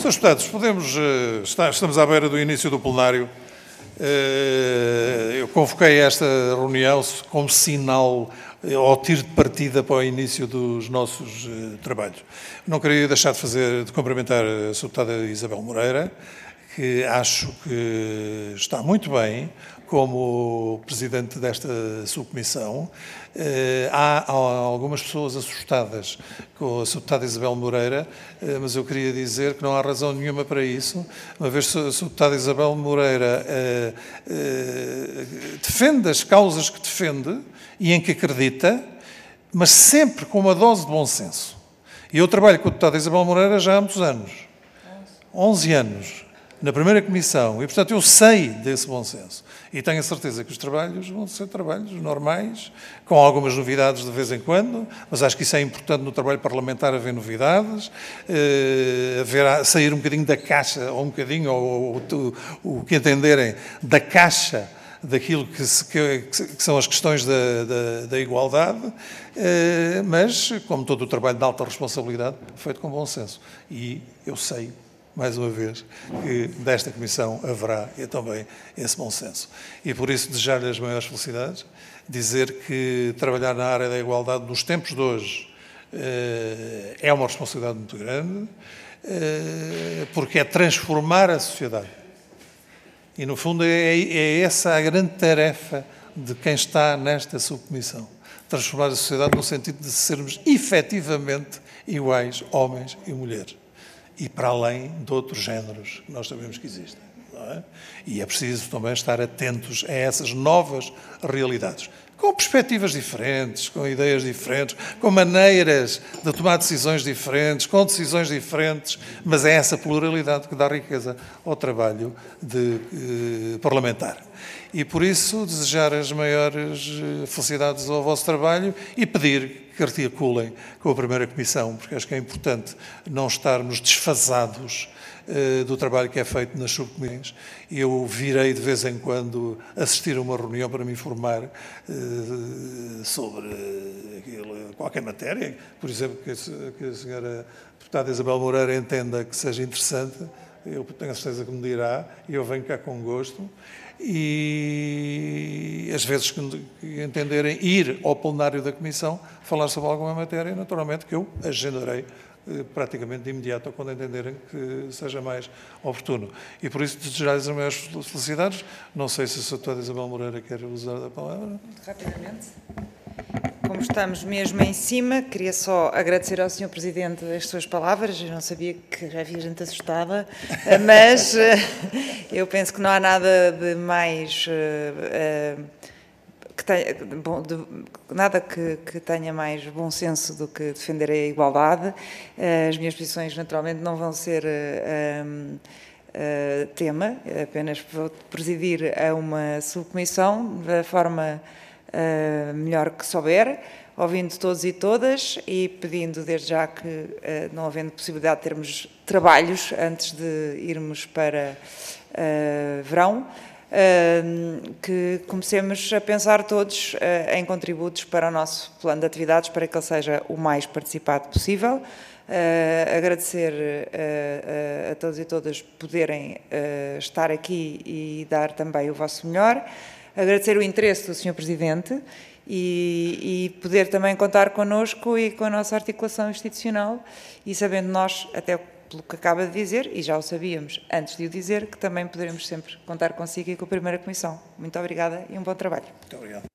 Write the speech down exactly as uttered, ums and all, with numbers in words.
senhores Deputados, podemos, estamos à beira do início do plenário. Eu convoquei esta reunião como sinal ou tiro de partida para o início dos nossos trabalhos. Não queria deixar de fazer, de cumprimentar a senhora Deputada Isabel Moreira, que acho que está muito bem como presidente desta subcomissão. Há algumas pessoas assustadas com a senhora Deputada Isabel Moreira, mas eu queria dizer que não há razão nenhuma para isso, uma vez que a senhora Deputada Isabel Moreira defende as causas que defende e em que acredita, mas sempre com uma dose de bom senso. E eu trabalho com a deputada Isabel Moreira já há muitos anos, onze anos, na primeira comissão, e portanto eu sei desse bom senso. E tenho a certeza que os trabalhos vão ser trabalhos normais, com algumas novidades de vez em quando, mas acho que isso é importante no trabalho parlamentar, haver novidades, eh, haver, sair um bocadinho da caixa, ou um bocadinho, ou, ou, ou o que entenderem, da caixa daquilo que, se, que, que são as questões da, da, da igualdade, eh, mas, como todo o trabalho de alta responsabilidade, feito com bom senso. E eu sei, mais uma vez, que desta Comissão haverá e também esse bom senso. E por isso desejar-lhe as maiores felicidades, dizer que trabalhar na área da igualdade nos tempos de hoje eh, é uma responsabilidade muito grande, eh, porque é transformar a sociedade. E, no fundo, é, é essa a grande tarefa de quem está nesta subcomissão. Transformar a sociedade no sentido de sermos efetivamente iguais, homens e mulheres. E para além de outros géneros que nós sabemos que existem. Não é? E é preciso também estar atentos a essas novas realidades. Com perspectivas diferentes, com ideias diferentes, com maneiras de tomar decisões diferentes, com decisões diferentes, mas é essa pluralidade que dá riqueza ao trabalho de, eh, parlamentar. E por isso desejar as maiores felicidades ao vosso trabalho e pedir que articulem com a primeira comissão, porque acho que é importante não estarmos desfasados do trabalho que é feito nas subcomissões. Eu virei de vez em quando assistir a uma reunião para me informar uh, sobre aquilo, qualquer matéria, por exemplo, que a, que a senhora deputada Isabel Moreira entenda que seja interessante, eu tenho a certeza que me dirá, e eu venho cá com gosto, e às vezes que entenderem ir ao plenário da Comissão, falar sobre alguma matéria, naturalmente que eu agendarei praticamente de imediato, quando entenderem que seja mais oportuno. E por isso desejar-lhes as maiores felicidades. Não sei se a senhora deputada Isabel Moreira quer usar a palavra. Rapidamente. Como estamos mesmo em cima, queria só agradecer ao senhor Presidente as suas palavras. Eu não sabia que já havia gente assustada, mas eu penso que não há nada de mais... Uh, uh, Que tenha, bom, de, nada que, que tenha mais bom senso do que defender a igualdade. As minhas posições, naturalmente, não vão ser uh, uh, tema, apenas vou presidir a uma subcomissão da forma uh, melhor que souber, ouvindo todos e todas e pedindo desde já que, uh, não havendo possibilidade de termos trabalhos antes de irmos para uh, verão, Uh, que comecemos a pensar todos uh, em contributos para o nosso plano de atividades, para que ele seja o mais participado possível. Uh, agradecer uh, uh, a todos e todas poderem uh, estar aqui e dar também o vosso melhor. Agradecer o interesse do senhor Presidente e, e poder também contar connosco e com a nossa articulação institucional e sabendo nós, até pelo que acaba de dizer, e já o sabíamos antes de o dizer, que também poderemos sempre contar consigo e com a primeira comissão. Muito obrigada e um bom trabalho. Muito obrigado.